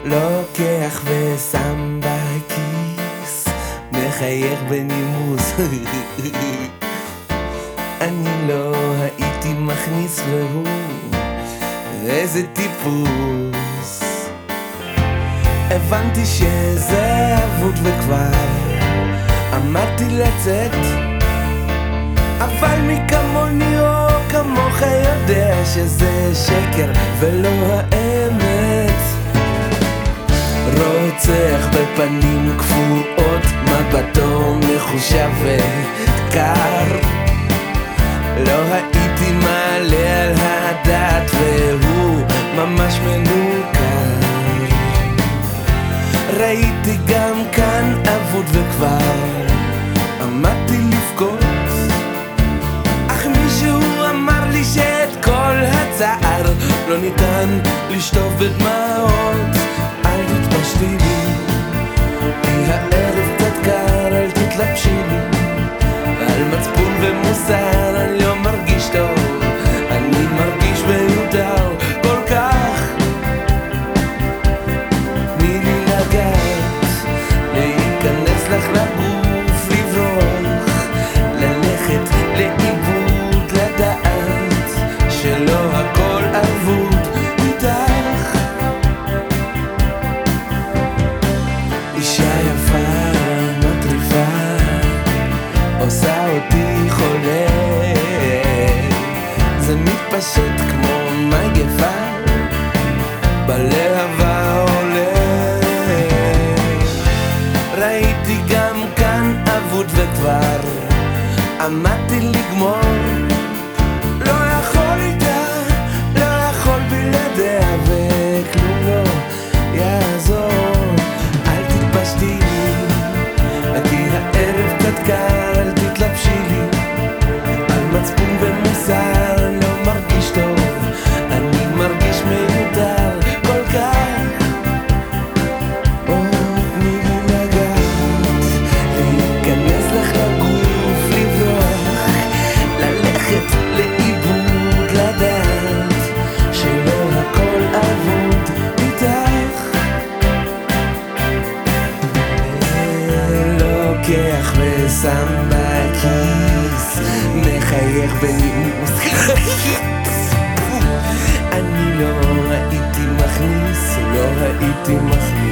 לוקח ושם בכיס, מחייך בנימוס. אני לא הייתי מכניס והוא איזה טיפוס. הבנתי שזה אבוד וכבר עמדתי לצאת, אבל מי כמוני או כמוך יודע שזה שקר ולא האמת. רוצח בפנים כפועות, מבטו מחושב וקר. לא הייתי מעלה על הדעת והוא ממש מנוכר. ראיתי גם כאן אבוד וכבר עמדתי לבכות, אך מישהו אמר לי שאת כל הצער לא ניתן לשטוף בדמעות. אל תתפשטי לי, כי הערב קצת קר, אל תתלבשי לי. על מצפון ומוסר אני לא מרגיש טוב, אני מרגיש מיותר כל כך. תני לי לגעת, להיכנס לך לגוף, לברוח, ללכת לאיבוד, לדעת שלא הכל אבוד איתך. אישה יפה מטריפה, עושה אותי חולה, זה מתפשט כמו מגפה, בלהבה עולה. ראיתי גם כאן אבוד וכבר עמדתי לגמור. לא יכול איתה, לא יכול בלעדיה, וכלום לא יעזור. אל תתפשטי לי, כי הערב קצת קר, אל תתלבשי לי. על מצפון ומוסר אני לא מרגיש טוב, אני מרגיש מיותר כל כך. תני לי לגעת, להיכנס לך לגוף, לברוח, ללכת לאיבוד, לדעת שלא הכל אבוד איתך. לוקח ושם בכיס, מחייך בנימוס. אני לא הייתי מכניס, לא הייתי מכניס.